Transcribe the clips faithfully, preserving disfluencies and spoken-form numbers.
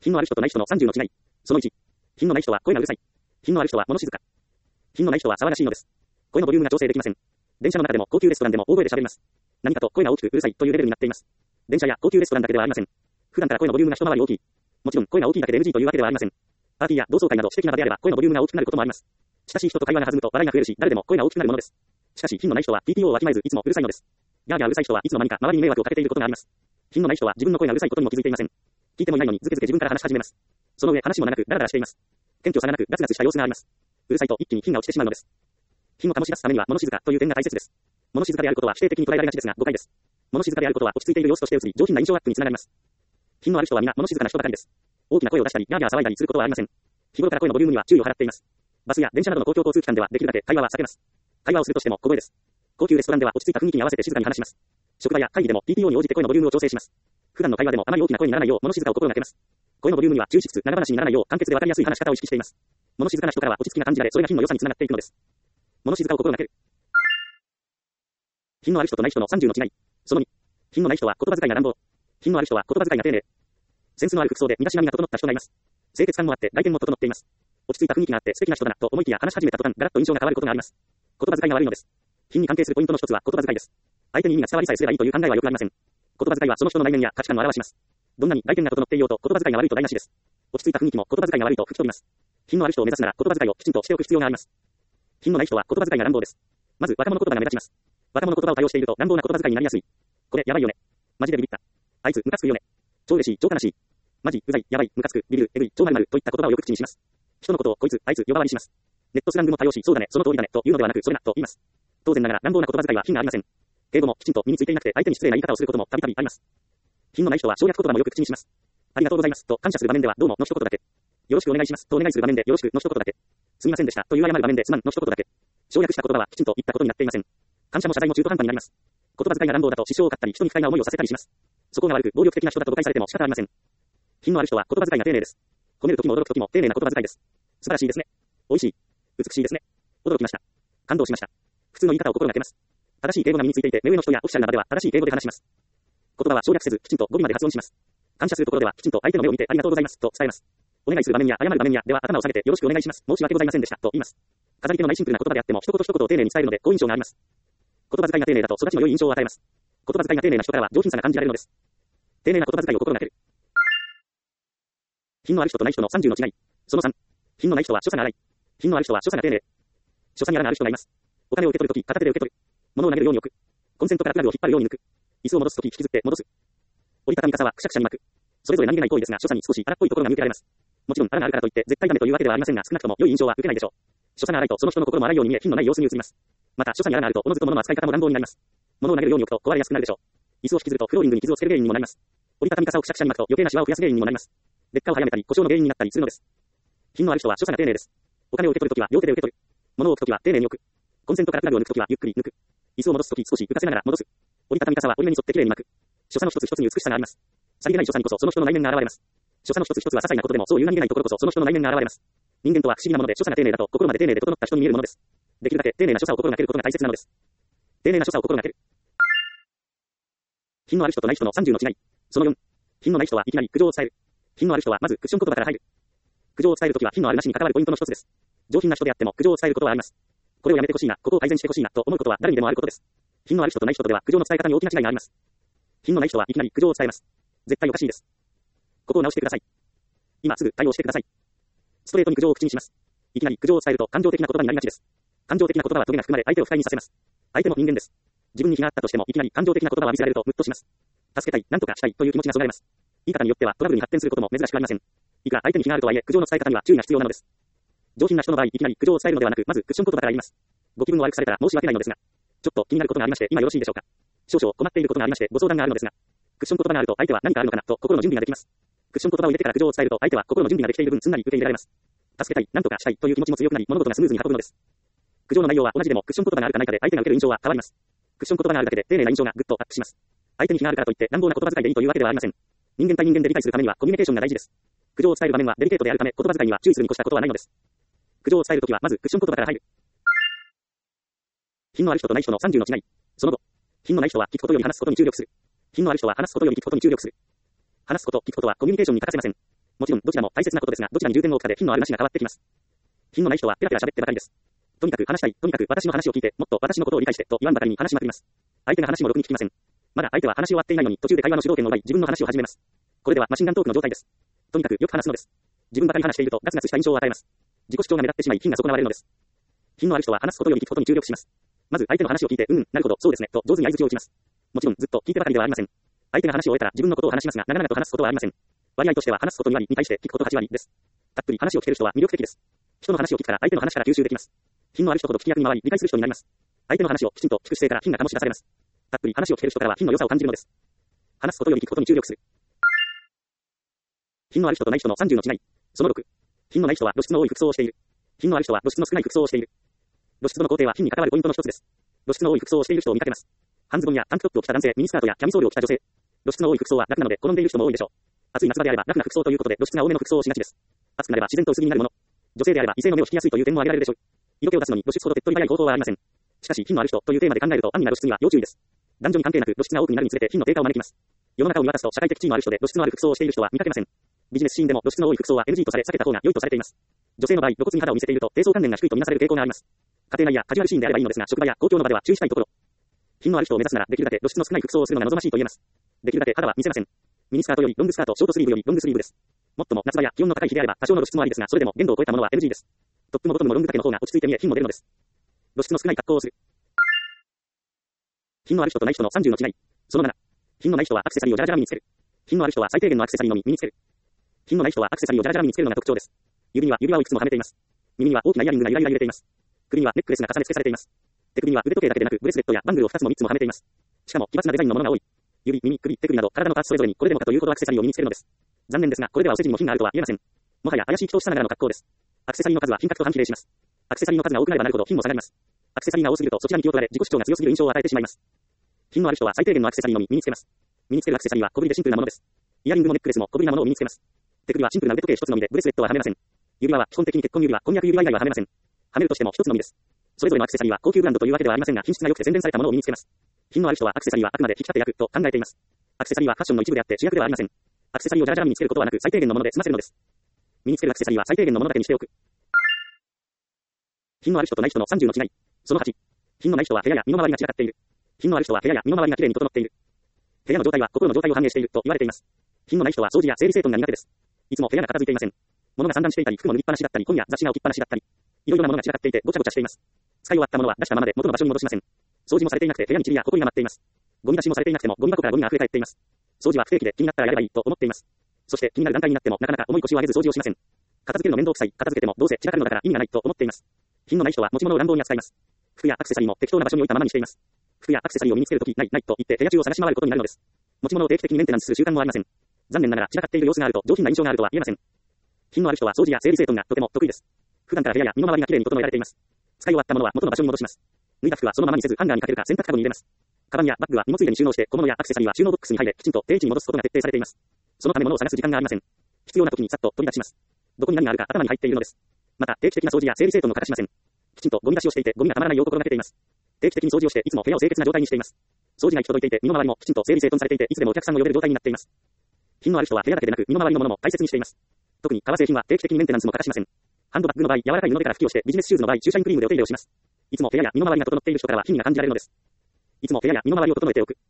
品のある人とない人のさんじゅうの違い。そのいち。品のない人は声がうるさい。品のある人は物静か。品のない人は騒がしいのです。声のボリュームが調整できません。電車の中でも高級レストランでも大声で喋ります。何かと声が大きくうるさいというレベルになっています。電車や高級レストランだけではありません。普段から声のボリュームが一回り大きい。もちろん声が大きいだけで エヌジー というわけではありません。パーティーや同窓会など私的な場であれば声のボリュームが大きくなることもあります。親しい人と会話が弾むと笑いが増えるし、誰でも声が大きくなるものです。しかし品のない人は ピーティーオー をわきまえずいつもうるさいのです。ギャーギャーうるさい人はいつの間にか周りに迷惑をかけていることがあります。品のない人は自分の声がうるさいことにも気づいていません。聞いてもいないのにずけずけ自分から話し始めます。その上話も長くダラダラしています。謙虚さがなくガツガツした様子があります。うるさいと一気に品が落ちてしまうのです。品を醸し出すためには物静かという点が大切です。物静かであることは否定的に捉えられがちですが誤解です。物静かであることは落ち着いている様子として映り上品な印象アップにつながります。品のある人は皆物静かな人ばかりです。大きな声を出したりギャーギャー騒いだりすることはありません。日頃から声のボリュームには注意を払っています。バスや電車などの公共交通機関ではできるだけ会話は避けます。会話をするとしても小声です。高級レストランでは落ち着いた雰囲気に合わせて静かに話します。職場や会議でも ピーティーオー に応じて声のボリュームを調整します。普段の会話でもあまり大きな声にならないよう物静かを心がけます。声のボリュームには抽出長話にならないよう簡潔でわかりやすい話し方を意識しています。物静かな人からは落ち着きが感じられ、それが品の良さにつながっていくのです。物静かを心がける。品のある人とない人のさんじゅうの違い。そのに。品のない人は言葉遣いが乱暴。品のある人は言葉遣いが丁寧。センスのある服装で身だしなみが整った人がいます。清潔感もあって外見も整っています。落ち着いた雰囲気があって素敵な人だなと思いきや話し始めた途端ガラッと印象が変わることがあります。言葉遣いが悪いのです。品に関係するポイントの一つは言葉遣いです。相手に意味が伝わりさえすればいいという考えはよくありません。言葉遣いはその人の内面や価値観を表します。どんなに外見が整っていようと言葉遣いが悪いと台無しです。落ち着いた雰囲気も言葉遣いが悪いと吹き飛びます。品のある人を目指すなら言葉遣いをきちんとしておく必要があります。品のない人は言葉遣いが乱暴です。まず若者言葉が目立ちます。若者言葉を多用していると乱暴な言葉遣いになりやすい。これやばいよね。マジでビビった。あいつムカつくよね。超嬉しい、超悲しい。マジ、うざい、やばい、ムカつく、ビビる、えぐい、超まるまるといった言葉をよく口にします。人のことをこいつ、あいつ呼ばわりします。ネットスラングも多用し、そうだね、その通りだねというのではなく、それなと言います。当然ながら乱暴な言葉遣いは品がありません。敬語もきちんと身についていなくて相手に失礼な言い方をすることもたびたびあります。品のない人は省略言葉もよく口にします。ありがとうございますと感謝する場面ではどうもの一言だけ。よろしくお願いしますとお願いする場面でよろしくの一言だけ。すみませんでしたという謝る場面ですまんの一言だけ。省略した言葉はきちんと言ったことになっていません。感謝も謝罪も中途半端になります。言葉遣いが乱暴だと支障を買ったり人に不快な思いをさせたりします。そこが悪く暴力的な人だと誤解されても仕方ありません。品のある人は言葉遣いが丁寧です。褒めるときも驚くときも丁寧な言葉遣いです。素晴らしいですね。美味しい。美しいですね。驚きました。感動しました。普通の言い方を心がけます。正しい敬語が身についていて目上の人やオフィシャルな場では正しい敬語で話します。言葉は省略せずきちんと語尾まで発音します。感謝するところではきちんと相手の目を見てありがとうございますと伝えます。お願いする場面や謝る場面やでは頭を下げてよろしくお願いします。申し訳ございませんでしたと言います。飾り手のないシンプルな言葉であっても一言一言を丁寧に伝えるので好印象があります。言葉遣いが丁寧だと育ちの良い印象を与えます。言葉遣いが丁寧な人からは上品さが感じられるのです。丁寧な言葉遣いを心がける。品のある人とない人のさんじゅうの違い。そのさん。品のない人は所作が荒い。品のある人は所作が丁寧。所作に荒がある人がいます。お金を受け取るとき片手で受け取る。物を投げるように置く。コンセントからプラグを引っ張るように抜く。椅子を戻すとき引きずって戻す。折りたたみ傘はくしゃくしゃに巻く。それぞれ何気ない行為ですが所作に少し荒っぽいところが見受けられます。もちろん荒があるからといって絶対ダメというわけではありませんが少なくとも良い印象は受けないでしょう。所作が荒いとその人の心も荒いように見え品のない様子に映ります。また所作に荒があるとおのずと物の扱い方も乱暴になります。物を投げるように置くと壊れやすくなるでしょう。椅子を引きずるとフローリングに傷をつける原因にもなります。折りたたみ傘をくしゃくしゃに巻くと余計なシワを増やす原因にもなります。劣化を早めたり故障の原因になったりするのです。品のある人は所作が丁寧です。お金を受け取るときは両手で受け取る。物を置くときは丁寧に置く。コンセントからプラグを抜くときはゆっくり抜く。椅子を戻すとき少し浮かせながら戻す。折りたたみ傘は折り目に沿ってきれいに巻く。所作の一つ一つに美しさがあります。さりげない所作にこそその人の内面が現れます。所作の一つ一つは些細なことでもそういう何気ないところこそその人の内面が現れます。人間とは不思議なもので所作が丁寧だと心まで丁寧で整った人に見えるものです。できるだけ丁寧な所作を心がけることが大切なのです。丁寧な所作を心がける。品のある人とない人のさんじゅうの違い。そのよん。品のない人はいきなり苦情を伝える。品のある人はまずクッション言葉から入る。苦情を伝えるときは品のあるなしに関わるポイントの一つです。上品な人であっても苦情を伝えることはあります。これをやめてほしいな、ここを改善してほしいなと思うことは誰にでもあることです。品のある人とない人とでは苦情の伝え方に大きな違いがあります。品のない人はいきなり苦情を伝えます。絶対おかしいです。ここを直してください。今すぐ対応してください。ストレートに苦情を口にします。いきなり苦情を伝えると感情的な言葉になりがちです。感情的な言葉はトゲが含まれ相手を不快にさせます。相手も人間です。自分に非があったとしてもいきなり感情的な言葉を浴びせられるとムッとします。助けたい、なんとかしたいという気持ちがそがれます。言い方によってはトラブルに発展することも珍しくありません。いくら相手に非があるとはいえ苦情の伝え方には注意が必要なのです。上品な人の場合いきなり苦情を伝えるのではなくまずクッション言葉から言います。ご気分を悪くされたら申し訳ないのですが、ちょっと気になることがありまして今よろしいでしょうか。少々困っていることがありましてご相談があるのですが、クッション言葉があると相手は何かあるのかなと心の準備ができます。クッション言葉を入れてから苦情を伝えると相手は心の準備ができている分すんなり受け入れられます。助けたい、なんとかしたいという気持ちも強くなり物事がスムーズに運ぶのです。苦情の内容は同じでもクッション言葉があるかないかで相手が受ける印象は変わります。クッション言葉があるだけで丁寧な印象がぐっとアップします。相手に非があるからといって乱暴な言葉遣いでいいというわけではありません。人間対人間で理解するためにはコミュニケーションが大事です。苦情を伝える場面はデリケートであるため言葉遣いには注意するに越したことはないのです。苦情を伝えるときはまずクッション言葉から入る。品のある人とない人のさんじゅうの違い。その後、品のない人は聞くことより話すことに注力する。品のある人は話すことより聞くことに注力する。話すこと、聞くことはコミュニケーションに欠かせません。 もちろん、どちらも大切なことですが、どちらに重点を置くかで品のあるなしが変わってきます。品のない人はペラペラ喋ってばかりです。とにかく話したい、とにかく私の話を聞いて、もっと私のことを理解して、と言わんばかりに話しまくります。相手が話もろくに聞きません。まだ相手は話し終わっていないのに、途中で会話の主導権を奪い、自分の話を始めます。これではマシンガントークの状態です。とにかくよく話すのです。自分ばかり話していると、ガツガツした印象を与えます。自己主張が目立ってしまい、品が損なわれるのです。品のある人は話すことより聞くことに注力します。まず相手の話を聞いて、うん、なるほど、そうですね、と上手に相槌を打ちます。もちろんずっと聞いてばかりではありません。相手が話を終えたら自分のことを話しますが、長々と話すことはありません。割合としては話すことに割に対して聞くことはち割です。たっぷり話を聞ける人は魅力的です。人の話を聞くから相手の話から吸収できます。品のある人ほど聞き役に回り、理解する人になります。相手の話をきちんと聞く姿勢から品が醸し出されます。たっぷり話を聞ける人からは品の良さを感じるのです。話すことより聞くことに注力する。品のある人とない人のさんじゅうの違い。そのろく。品のない人は露出の多い服装をしている。品のある人は露出の少ない服装をしている。露出度の工程は品に関わるポイントの一つです。露出の多い服装をしている人を見かけます。半ズボンやタンクトップを着た男性、ミニスカートやキャミソールを着た女性。露出の多い服装は楽なので好んでいる人も多いでしょう。暑い夏場であれば楽な服装ということで露出が多めの服装をしがちです。暑くなれば自然と薄着になるもの。女性であれば異性の目を引きやすいという点も挙げられるでしょう。色気を出すのに露出ほど手っ取り早い方法はありません。しかし品のある人というテーマで考えると安易な露出には要注意です。男女に関係なく露出が多くなるにつれて品の低下を招きます。世の中を見渡すと社会的地位のある人で露出のある服装をしている人は見かけません。ビジネスシーンでも露出の多い服装は エヌジー とされ避けた方が良いとされています。女性の場合、露骨に肌を見せていると低層関連が低いとみなされる傾向があります。家庭内やカジュアルシーンであればいいのですが、職場や公共の場では注意したいところ。品のある人を目指すならできるだけ露出の少ない服装をするのが望ましいと言えます。できるだけ肌は見せません。ミニスカートよりロングスカート、ショートスリーブよりロングスリーブです。もっとも夏場や気温の高い日であれば多少の露出もありですが、それでも限度を超えたものは エヌジー です。トップもボトムもロング丈の方が落ち着いて見え品も出るのです。露出の少ない格好をする。品のある人とない人のさんじゅうの違い。そのなな。品のない人はアクセサリーをじゃらじゃら身につける。品のある人は最低限のアクセサリーのみ身につける。品のない人はアクセサリーをじゃらじゃら身につけるのが特徴です。指には指輪をいくつもはめています。耳には大きなイヤリングがゆらゆら揺れています。首にはネックレスが重ね付けされています。手首には腕時計だけでなくブレスレットやバングルをふたつもみっつもはめています。しかも奇抜なデザインのものが多い。指、耳、首、手首など体のパーツそれぞれにこれでもかというほどアクセサリーを身につけるのです。残念ですがこれではお世辞にも品があるとは言えません。もはや怪しい人さながらの格好です。アクセサリーの数は品格と反比例します。アクセサリーの数が多くなればなるほど品も下がります。アクセサリーが多すぎるとそちらに気を取られ自己主張が強すぎる印象を与えてしまいます。品のある人は最低限のアクセサリーのみ身につけます。身につけるアクセサリーは小ぶりでシンプルなものです。イヤリングもネックレスも小ぶりなものを身につけます。手首はシンプルな腕時計一つのみでブレスレットははめません。指輪は基本的に結婚指輪、婚約指輪以外ははめません。はめるとしても一つのみです。それぞれのアクセサリーは高級ブランドというわけではありませんが品質が良くて洗練されたものを身につけます。品のある人はアクセサリーはあくまで引き立て役と考えています。アクセサリーはファッションの一部であって主役ではありません。アクセサリーをじゃらじゃら身につけることはなく最低限のもので済ませるのです。身につけるアクセサリーは最低限のものだけにしておく。品のある人とない人のさんじゅうの違い。そのはち。品のない人は部屋や身の回りが散らかっている。品のある人は部屋や身の回りがきれいに整っている。部屋の状態は心の状態を反映していると言われています。品のない人は掃除や整理整頓が苦手です。いつも部屋が片付いていません。物が散乱していたり、服も脱ぎっぱなしだったり、本や雑誌が置きっぱなしだったり、いろいろなものが散らかっていてごちゃごちゃしています。使い終わったものは出したままで元の場所に戻しません。掃除もされていなくて部屋に塵や埃が舞っています。ゴミ出しもされていなくてもゴミ箱からゴミが溢れ返っています。掃除は不定期で気になったらやればいいと思っています。そして気になる段階になってもなかなか重い腰を上げず掃除をしません。片付けるの面倒くさい、片付けてもどうせ散らかるのだから意味がないと思っています。品のない人は持ち物を乱暴に扱います。服やアクセサリーも適当な場所に置いたままにしています。服やアクセサリーを身につけるときないないと言って部屋中を探し回ることになるのです。持ち物を定期的にメンテナンスする習慣もありません。残念ながら散らかっている様子があると上品な印象があるとは言えません。品のある人は掃除や整理整頓がとても得意です。普段から部屋や身の回りがきれいに整えられています。使い終わったものは元の場所に戻します。脱いだ服はそのままにせずハンガーにかけるか洗濯かごに入れます。カバンやバッグは荷物入れに収納して小物やアクセサリーは収納ボックスに入れきちんと定位置に戻すことが徹底されています。そのため物を探す時間がありません。必要な時にさっと取り出します。どこに何があるか頭に入っているのです。また定期的な掃除や整理整頓も欠かしません。きちんとゴミ出しをしていてゴミがたまらないよう心がけています。定期的に掃除をしていつも部屋を清潔な状態にしています。掃除が行き届いていて身の回りもきちんと整理整頓されていていつでもお客さんを呼べる状態になっています。品のある人は部屋だけでなく身の回りのものも大切にしています。特に革製品は定期的にメンテナンスも欠かしません。ハンドバッグの場合柔らかい布でから拭きをしてビジネスシューズの場合駐車インクリームでお手入れをします。いつも部屋や身の回りが整っている人からは品が感じられるのです。いつも部屋や身の回りを整えておく。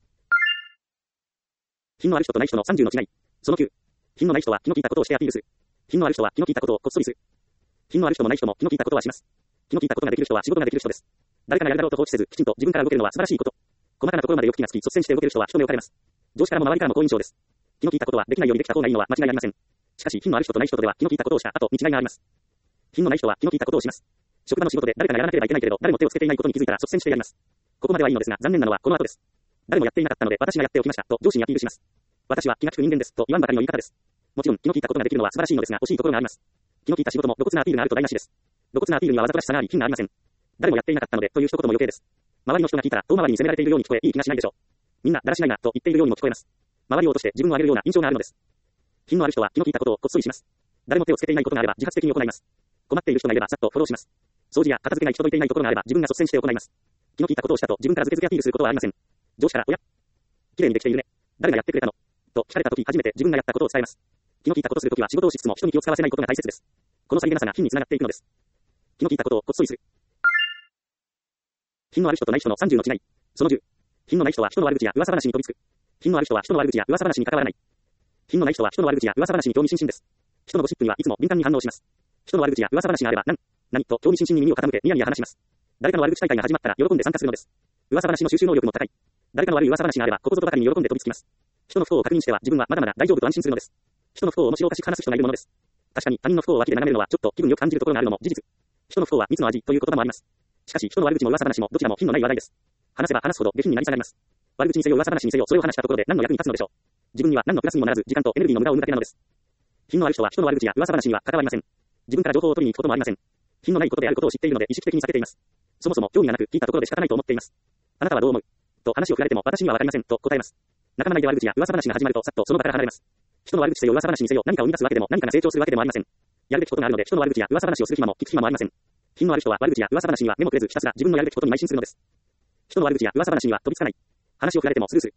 品のある人とない人のさんじゅうの違い。そのきゅう。品のない人は気の利いたことをしてアピールする。品のある人は気の利いたことをこっそりする。品のある人もない人も気の利いたことはします。気の利いたことができる人は仕事ができる人です。誰かがやるだろうと放置せずきちんと自分から動けるのは素晴らしいこと。細かなところまでよく気がつき率先して動ける人は人目をかれます。上司からも周りからも好印象です。気の利いたことはできないよりできた方がいいのは間違いありません。しかし品のある人とない人とでは気の利いたことをした後に違いがあります。品のない人は気の利いたことをします。職場の仕事で誰かがやらなければいけないけれど誰も手をつけていないことに気づいたら率先してやります。ここまではいいのですが残念なのはこの後です。誰もやっていなかったので私がやっておきましたと上司にアピールします。私は気が利く人間ですと言わんばかりの言い方です。もちろん気の利いたことができるのは素晴らしいのですが惜しいところがあります。気の利いた仕事も露骨なアピールがあると台無しです。露骨なアピールにはわざとらしさがあり品がありません。誰もやっていなかったのでという一言も余計です。周りの人が聞いたら遠回りに責められているように聞こえいい気がしないでしょう。みんなだらしないなと言っているようにも聞こえます。周りを落として自分を上げるような印象があるのです。品のある人は気の利いたことをこっそりします。誰も手をつけていないことがあれば自発的に行います。困っている人がいればさっとフォローします。掃除や片付けが行き届いていないところがあれば自分が率先して行います。気の利いたことをしたと自分からずけずけアピールすることはありません。上司からおや、綺麗にできているね。誰がやってくれたのと聞かれたとき初めて自分がやったことを伝えます。 気の利いたことするときは仕事をしつつも人に気を使わせないことが大切です。このさりげなさが品につながっていくのです。気の利いたことをコツとする。品のある人とない人のさんじゅうの違い。そのじゅう。品のない人は人の悪口や噂話に飛びつく。品のある人は人の悪口や噂話に関わらない。品のない人は人の悪口や噂話に興味津々です。人のゴシップにはいつも敏感に反応します。人の悪口や噂話があれば何、何と興味津々に耳を傾けニヤニヤ話します。誰かの悪口大会が始まったら喜んで参加するのです。噂話の収集能力も高い。誰かの悪い噂話があればここぞとばかりに喜んで飛びつきます。人の不幸を確認しては自分はまだまだ大丈夫と安心するのです。人の不幸を面白おかしく話す人がいるものです。確かに他人の不幸を脇で眺めるのはちょっと気分よく感じるところがあるのも事実。人の不幸は蜜の味という言葉もあります。しかし人の悪口も噂話もどちらも品のない話題です。話せば話すほど下品になり下がります。悪口にせよ噂話にせよそれを話したところで何の役に立つのでしょう。自分には何のプラスにもならず時間とエネルギーの無駄を生むだけなのです。品のある人は人の悪口や噂話には関わりません。自分から情報を取りに行くこともありません。品のないことであることを知っているので意識的に避けています。そもそも興味がなく聞いたところで仕方ないと思っています。あなたはどう思うと話を振られても私にはわかりませんと答えます。仲間内で悪口や噂話が始まるとさっとその場から離れます。人の悪口せよ噂話にせよ何かを生み出すわけでも何かが成長するわけでもありません。やるべきことがあるので人の悪口や噂話をする暇も聞く暇もありません。品のある人は悪口や噂話には目もくれずひたすら自分のやるべきことに邁進するのです。人の悪口や噂話には飛びつかない。話を振られてもスルーする。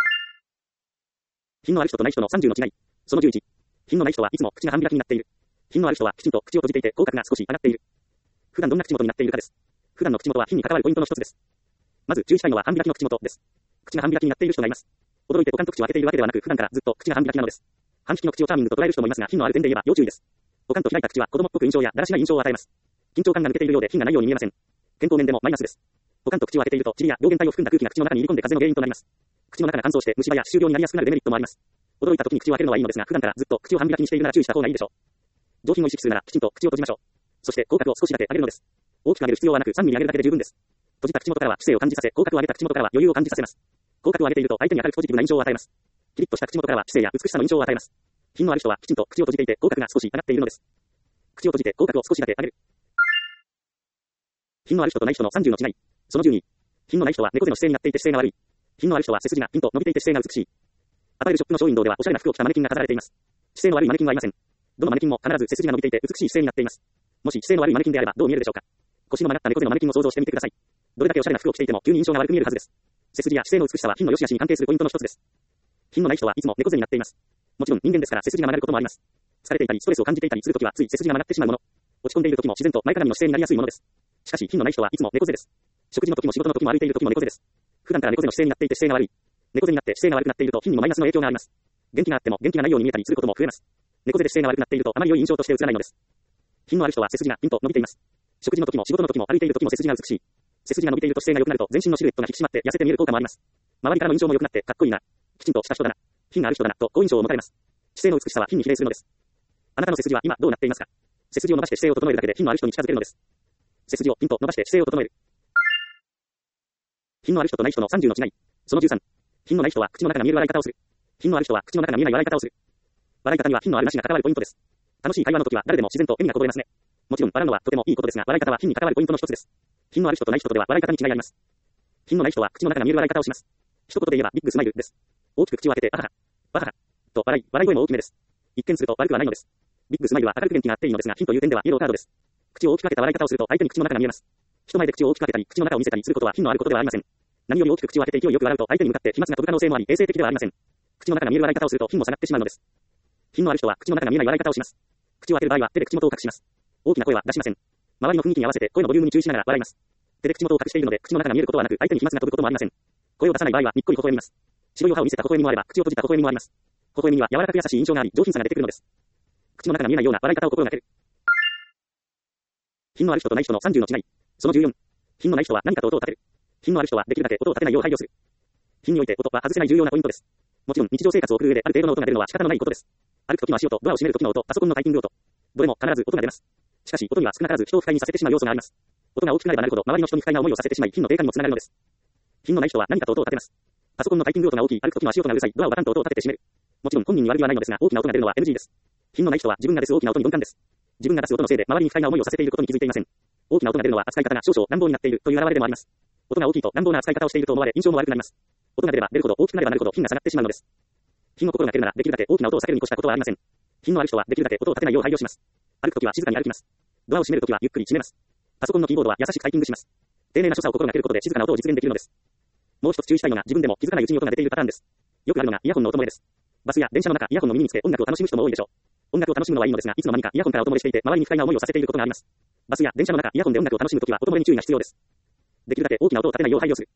品のある人とない人のさんじゅうの違い。そのじゅういち。品のない人はいつも口が半開きになっている。品のある人はきちんと口を閉じていて口角が少し上がっている。普段どんな口元になっているかです。普段の口元は品に関わるポイントの一つです。まず注意したいのは半開きの口元です。口が半開きになっている人がいます。驚いてポカンと口を開けているわけではなく普段からずっと口が半開きなのです。半利きの口をチャーミングと捉える人もいますが品のある点で言えば要注意です。ポカンと開いた口は子供っぽく印象やだらしない印象を与えます。緊張感が抜けているようで品がないように見えません。健康面でもマイナスです。ポカンと口を開けていると塵や病原体を含んだ空気が口の中に入り込んで風邪の原因となります。口の中が乾燥して虫歯や歯周病になりやすくなるデメリットもあります。驚いた時に口を開けるのはいいのですが普段からずっと口を半開きにしているなら注意した方がいいでしょう。上品を意識するならきちんと口を閉じましょう。そして口角を少しだけ上げるのです。大きく上げる必要はなくさんミリ上げるだけで十分です。閉じた口元からは知性を感じさせ口角を上げた口元からは余裕を感じさせます。口角を上げていると相手に明るくポジティブな印象を与えます。キリッとした口元からは知性や美しさの印象を与えます。品のある人はきちんと口を閉じていて口角が少し上がっているのです。口を閉じて口角を少しだけ上げる。品のある人とない人のさんじゅうの違い。そのじゅうに。品のない人は猫背の姿勢になっていて姿勢が悪い。品のある人は背筋がピンと伸びていて姿勢が美しい。アパレルショップのショーウィンドウではおしゃれな服を着たマネキンが飾られています。姿勢の悪いマネキンはいません。どのマネキンも必ず背筋が伸びていて美しい姿勢になっています。もし姿勢の悪いマネキンであればどう見えるでしょうか。腰の曲がった猫背のマネキンを想像してみてください。どれだけおしゃれな服を着ていても急に印象が悪く見えるはずです。背筋や姿勢の美しさは品の良し悪しに関係するポイントの一つです。品のない人はいつも猫背になっています。もちろん人間ですから背筋が曲がることもあります。疲れていたりストレスを感じていたりするときはつい背筋が曲がってしまうもの。落ち込んでいるときも自然と前かがみの姿勢になりやすいものです。しかし品のない人はいつも猫背です。食事のときも仕事のときも歩いているときも猫背です。普段から猫背の姿勢になっていて姿勢が悪い。猫背になって姿勢が悪くなっていると品にもマイナスの影響があります。元気があっても元気がないように見えたりすることも増えます。猫背で姿勢が悪くなっているとあまり良い印象として映らないのです。品のある人は背筋がピンと伸びています。食事のときも仕事のときも歩いているときも背筋が美しい。背筋が伸びていると姿勢が良くなると全身のシルエットが引き締まって痩せて見える効果もあります。周りからの印象も良くなってかっこいいな。きちんとした人だな。品がある人だなと好印象を持たれます。姿勢の美しさは品に比例するのです。あなたの背筋は今どうなっていますか。背筋を伸ばして姿勢を整えるだけで品のある人に近づけるのです。背筋をピンと伸ばして姿勢を整える。品のある人とない人のさんじゅうの違い。そのじゅうさん。品のない人は口の中が見える笑い方をする。品のある人は口の中が見えない笑い方をする。笑い方には品のあるなしが関わるポイントです。楽しい会話の時は誰でも自然と笑みがこぼれますね。もちろん笑うのはとてもいいことですが笑い方は品に関わるポイントの一つです。品のある人とない人とでは笑い方に違いあります。品のない人は口の中が見える笑い方をします。一言で言えばビッグスマイルです。大きく口を開けてあはは、わははと笑い、笑い声も大きめです。一見すると悪くはないのです。ビッグスマイルは明るく元気があっていいのですが品という点ではイエローカードです。口を大きく開けた笑い方をすると相手に口の中が見えます。人前で口を大きく開けたり口の中を見せたりすることは品のあることではありません。何より大きく口を開けて勢いよく笑うと相手に向かって飛沫が飛ぶ可能性もあり衛生的ではありません。口の中が見える笑い方をすると品も下がってしまうのです。品のある人は口の中が見えない笑い方をします。口を開ける場合は手で口元を隠します。大きな声は出しません。周りの雰囲気に合わせて声のボリュームに注意しながら笑います。手で口元を隠しているので口の中が見えることはなく相手に飛沫が飛ぶこともありません。声を出さない場合はにっこり微笑みます。白い歯を見せた微笑みもあれば口を閉じた微笑みもあります。微笑みには柔らかく優しい印象があり上品さが出てくるのです。口の中が見えないような笑い方を心がける。品のある人とない人のさんじゅうの違い。そのじゅうよん。品のない人は何かと音を立てる。品のある人はできるだけ音を立てないよう配慮する。品において音は外せない重要なポイントです。もちろん日常生活を送る上である程度の音が出るのは仕方のないことです。歩くときの足音、ドアを閉めるときの音、パソコンのタイピング音。どれも必ず音が出ます。しかし音には少なからず人を不快にさせてしまう要素があります。音が大きくなればなるほど周りの人に不快な思いをさせてしまい品の低下にもつながるのです。品のない人は何かと音を立てます。パソコンのタイピング音が大きい、歩くときの足音がうるさい、ドアをバタンと音を立てて閉める。もちろん本人に悪気はないのですが大きな音が出るのは エヌジー です。品のない人は自分が出す大きな音に鈍感です。自分が出す音のせいで周りに不快な思いをさせていることに気づいていません。大きな音が出るのは扱い方が少々乱暴になっているという表れでもあります。音が大きいと乱暴な扱い方をしていると思われ印象も悪くなります。音が出れば出るほど大きくなればなるほど品が下がってしまうのです。品の心がけるならできるだけ大きな音を避けるに越したことはありません。品のある人はできるだけ音を立てないよう配慮します。歩くときは静かに歩きます。ドアを閉めるときはゆっくり閉めます。パソコンのキーボードは優しくタイピングします。丁寧な所作を心がけることで静かな音を実現できるのです。もう一つ注意したいのが自分でも気づかないうちに音が出ているパターンです。よくあるのがイヤホンの音漏れです。 バスや電車の中、イヤホンの耳につけ音楽を楽しむ人も多いでしょう。音楽を楽しむのはいいのですが、いつの間にかイヤホンから音漏れしていて、周りに不快な思いをさせていることがあります。バスや電車の中、イヤホンで音楽を楽しむときは音漏れに注意が必要です。できるだけ大きな音を立てないよう配慮する。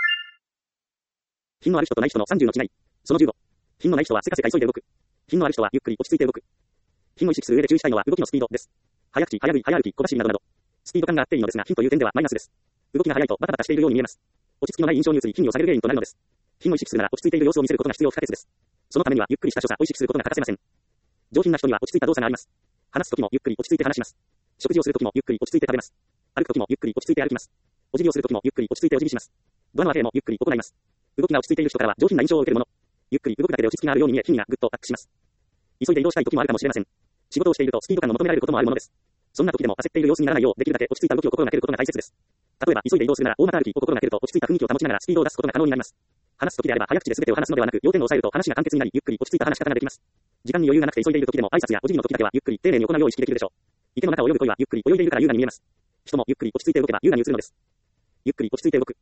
品のある人とない人のさんじゅうの違い。そのじゅうご。品のない人はせかせか急いで動く。品のある人はゆっくり落ち着いて動く。品を意識する上で注意したいのは動きのスピードです。早口、早食い、早歩き、小走りなどなど。スピード感があっていいのですが、品という点ではマイナスです。動きが速いとバタバタしているように見えます。落ち着きのない印象に移り品位を下げる原因となるのです。品を意識するなら落ち着いている様子を見せることが必要不可欠です。そのためにはゆっくりした所作を意識することが欠かせません。上品な人には落ち着いた動作があります。話すときもゆっくり落ち着いて話します。食事をするときもゆっくり落ち着いて食べます。歩くときもゆっくり落ち着いて歩きます。お辞儀をするときもゆっくり落ち着いてお辞儀します。ドアの開けもゆっくり行います。動きが落ち着いている人からは上品な印象を受けるもの。ゆっくり動くだけで落ち着きがあるように見え、品位がぐっとアップします。急いで移動したいときもあるかもしれません。仕事をしているとスピード感を求められることもあるものです。そんな時でも焦っている様子にならないよう、できるだけ落ち着いた動きを心がけることが大切です。例えば急いで移動するなら大股歩きを心がけると落ち着いた雰囲気を保ちながらスピードを出すことが可能になります。話す時であれば早口で全てを話すのではなく、要点を抑えると話が簡潔になり、ゆっくり落ち着いた話し方ができます。時間に余裕がなくて急いでいる時でも挨拶やお辞儀の時だけはゆっくり丁寧に行うよう意識できるでしょう。池の中を泳ぐ鯉はゆっくり泳いでいるから優雅に見えます。人もゆっくり落ち着いて動けば優雅に映るのです。ゆっくり落ち着いて動く。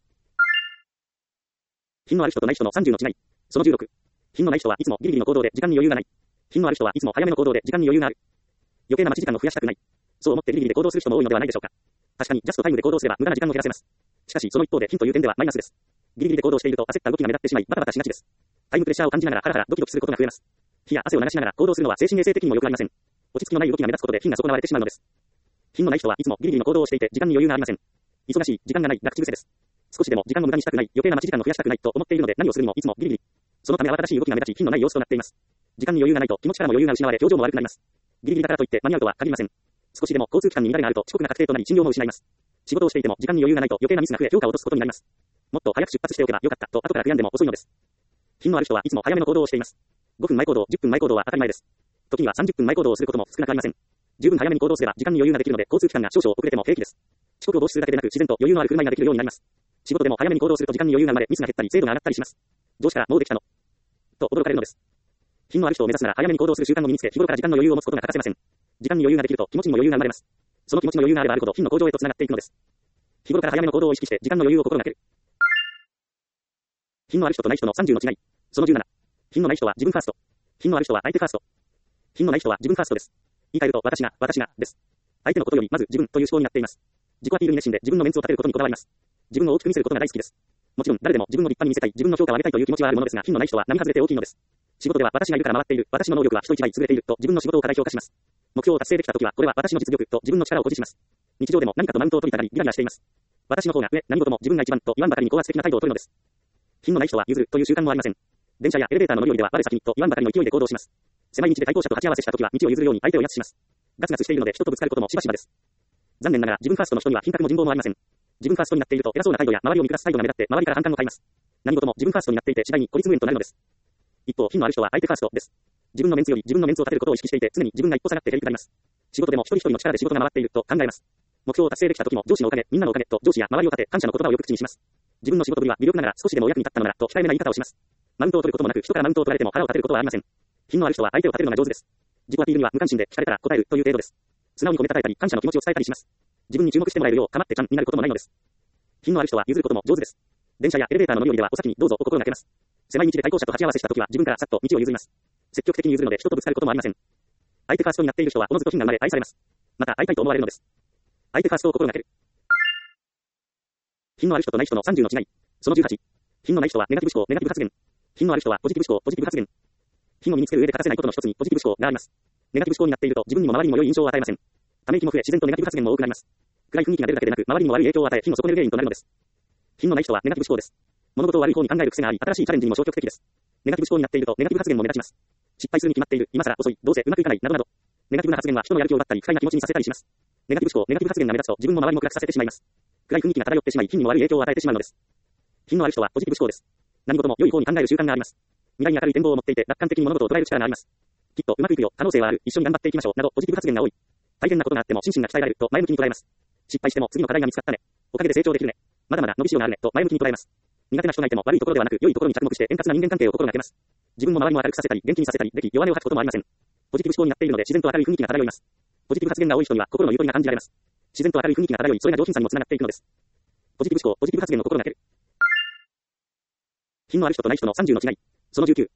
品のある人とない人のさんじゅうの違い。そのじゅうろく。品のない人はいつもギリギリの行動で時間に余裕がない。品のある人はいつも早めの行動で時間に余裕がある。余計な待ち時間を増やしたくない。そう思ってギリギリで行動する人も多いのではないでしょうか。確かにジャストタイムで行動すれば無駄な時間を減らせます。しかしその一方で品という点ではマイナスです。ギリギリで行動していると焦った動きが目立ってしまいバタバタしがちです。タイムプレッシャーを感じながらハラハラドキドキすることが増えます。火や汗を流しながら行動するのは精神衛生的にも良くありません。落ち着きのない動きが目立つことで品が損なわれてしまうのです。品のない人はいつもギリギリの行動をしていて時間に余裕がありません。忙しい、時間がない、楽ち癖です。少しでも時間を無駄にしたくない、余計な待ち時間を増やしたくないと思っているので何をするにもいつもギリギリ。そのため慌ただしい動きが目立ち品のない様子となっています。時間に余裕がないと気持ちからも余裕が失われ表情も悪くなります。ギリギリだからといって間に合うとは限りません。少しでも交通機関に乱れがあると遅刻が確定となり信用も失います。仕事をしていても時間に余裕がないと余計なミスが増え評価を落とすことになります。もっと早く出発しておけばよかったと後から悔やんでも遅いのです。品のある人はいつも早めの行動をしています。ごふんまえ行動、じゅっぷんまえ行動は当たり前です。時にはさんじゅっぷんまえ行動をすることも少なくありません。十分早めに行動すれば時間に余裕ができるので交通機関が少々遅れても平気です。遅刻を防止するだけでなく自然と余裕のある車ができるようになります。仕事でも早めに行動すると時間に余裕が生まれミスが減ったり精度が上がったりします。上司からもうできたのと驚かれるのです。品のある人を目指すなら早めに行動する習慣を身につけ日頃から時間の余裕を持つことが欠かせません。時間に余裕ができると気持ちにも余裕が生まれます。その気持ちの余裕があればあるほど品の向上へとつながっていくのです。日頃から早めの行動を意識して時間の余裕を心がける。品のある人とない人のさんじゅうの違い。そのじゅうなな。品のない人は自分ファースト。品のある人は相手ファースト。品のない人は自分ファーストです。言い換えると私が、私がです。相手のことよりまず自分という思考になっています。自己アピールに熱心で自分のメンツを立てることにこだわります。自分を大きく見せることが大好きです。もちろん誰でも自分を立派に見せたい、自分の評価を上げたいという気持ちはあるものですが、品のない人は並外れて大きいのです。仕事では私がいるから回っている、私の能力は人一倍優れていると自分の仕事を過大評価します。目標を達成できたときはこれは私の実力と自分の力を誇示します。日常でも何かとマウントを取りたがりギラギラしています。私の方が上、何事も自分が一番と言わんばかりに高圧的な態度を取るのです。品のない人は譲るという習慣もありません。電車やエレベーターの乗り降りでは我先にと言わんばかりの勢いで行動します。狭い道で対向車と鉢合わせしたときは道を譲るように相手を威圧します。ガツガツしているので人とぶつかることもしばしばです。残念ながら自分ファーストの人には品格も人望もありません。自分ファーストになっていると偉そうな態度や周りを見下す態度が目立って周りから反感を買います。何事も自分ファーストになっていて次第に孤立無縁となるのです。一方、品のある人は相手ファーストです。自分のメンツより自分のメンツを立てることを意識していて常に自分が一歩下がってへりくだります。仕事でも一人一人の力で仕事が回っていると考えます。目標を達成できた時も上司のおかげ、みんなのおかげと上司や周りを立て感謝の言葉をよく口にします。自分の仕事ぶりは微力ながら少しでもお役に立ったのならと控えめな言い方をします。マウントを取ることもなく人からマウントを取られても腹を立てることはありません。品のある人は相手を立てるのが上手です。自己アピールには無関心で聞かれたら答えるという程度です。素直に褒めたたえたり感謝の気持ちを伝えたりします。自分に注目してもらえるよう構ってちゃんになることもないのです。品のある人は譲ることも上手です。電車やエレベーターの乗り降りではお先にどうぞお心がけます。狭い道で対向車と鉢合わせしたときは自分からさっと道を譲ります。積極的に譲るので人とぶつかることもありません。相手ファーストになっている人はおのずと品が生まれ愛されます。また会いたいと思われるのです。相手ファーストを心がける。品のある人とない人のさんじゅうの違い。そのじゅうはち。品のない人はネガティブ思考、ネガティブ発言。品のある人はポジティブ思考、ポジティブ発言。品を身につける上で欠かせないことの一つにポジティブ思考があります。ネガティブ思考になっていると自分にも周りにも良い印象を与えません。ため息も増え自然とネガティブ発言も多くなります。暗い雰囲気が出るだけでなく周りにも悪い影響を与え品を損ねる原因となるのです。品のない人はネガティブ思考です。物事を悪い方に考える癖があり新しいチャレンジにも消極的です。ネガティブ思考になっているとネガティブ発言も目立ちます。失敗するに決まっている、今更遅い、どうせうまくいかないなどなど。ネガティブな発言は人のやる気を奪ったり不快な気持ちにさせたりします。ネガティブ思考、ネガティブ発言が目立つと自分も周りも暗くさせてしまいます。暗い雰囲気が漂ってしまい品にも悪い影響を与えてしまうのです。品のある人はポジティブ思考です。何事も良い方に考える習慣があります。未来に明るい展望を持っていて楽観的に物事を捉える力があります。きっとうまくいくよ、可能性はある、一緒に頑張っていきましょうなどポジティブ発言が多い。大変なことがあっても心身が鍛えられると前向きに捉えます。失敗しても次の課題が見つかったね。おかげで成長できるね。まだまだ伸びしろがあるねと前向きに捉えます。苦手な人がいても悪いところではなく良いところに着目して円滑な人間関係を心がけます。自分も周りも明るくさせたり元気にさせたりでき弱音を吐くこともありません。ポジティブ思考になっているので自然と明るい雰囲気が漂います。ポジティブ発言が多い人には心のゆとりが感じられます。自然と明るい雰囲気が漂いそれが上品さにもつながっていくのです。ポジティブ思考、ポジティブ発言を心がける。品のある人とない人のさんじゅうの違い。そのじゅうきゅう。